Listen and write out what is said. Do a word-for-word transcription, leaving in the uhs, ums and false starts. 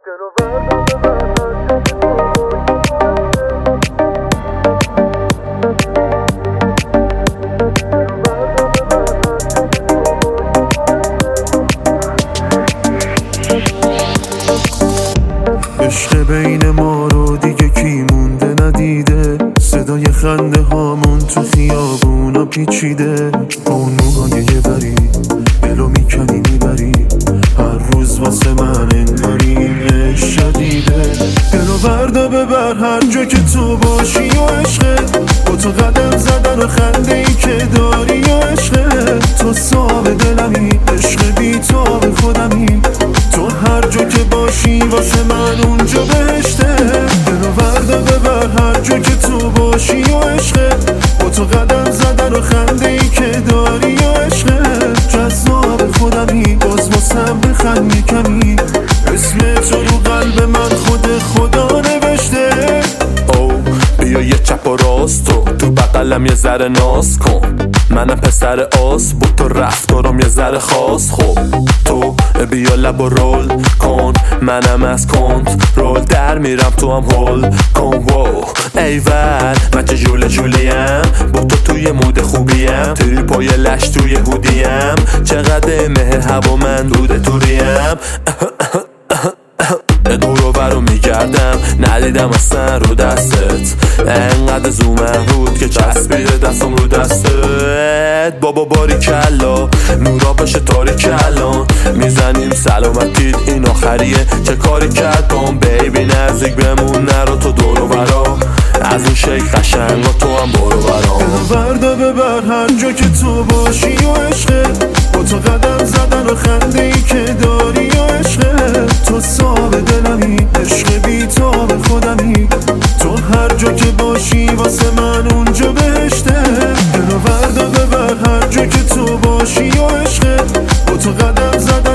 عشق بین ما رو دیگه کی مونده ندیده، صدای خنده هامون تو خیابونا پیچیده، با اون موهای یه بری دلو میکنی میبری، هر روز واسه من انگاری این عشق شدیده. دلو بردا ببر هر جا که تو باشی و عشقه، با تو قدم زدن و خنده ای که داری و عشقه، تو صاحب دلمی عشق بی تو به خودمی، تو هر جا که باشی واسه من اونجا بهشته. دلو بردا ببر هر جا که تو باشی و عشقه، با تو قدم زدن و خنده ای که داری و عشقه، جذاب خودمی باز واسم بخند میکنی، اسم تو رو قلب من خود خدا نوشته. او بیا یه چپ و راست تو تو بقلم یه ذره ناز کن، منم پسر آس با تو رفتارم یه ذره خاص. خب تو بیا لب و رول کن، منم از کنترل در میرم تو هم هول کن. واو ایول من چه جوله جولیم، با تو توی مود خوبیم، توی پای لش توی هودیم، چقدر مهر هوا من دوده توریم. دورو برو میگردم ندیدم اصلا رو دستت، انقدر زومم رود که چسبیده دستم رو دستت. بابا باری کلا نورا بشه تاریک الان، میزنیم سلامتید این آخریه چه کاری کرد کن بیبی، نزدیک بمون نرو تو دورو برا، از اون شیک قشنگا تو هم برو برام. بردا ببر هر جا که تو باشی و عشقه، با تو قدم زدن و خنده ای که داری و عشقه، تو صاحب دلمی عشق بی تو به خودمی، تو هر جا که باشی واسه من اونجا بهشته. دلو بردا ببر هر جا که تو باشی و عشقه، با تو قدم زدن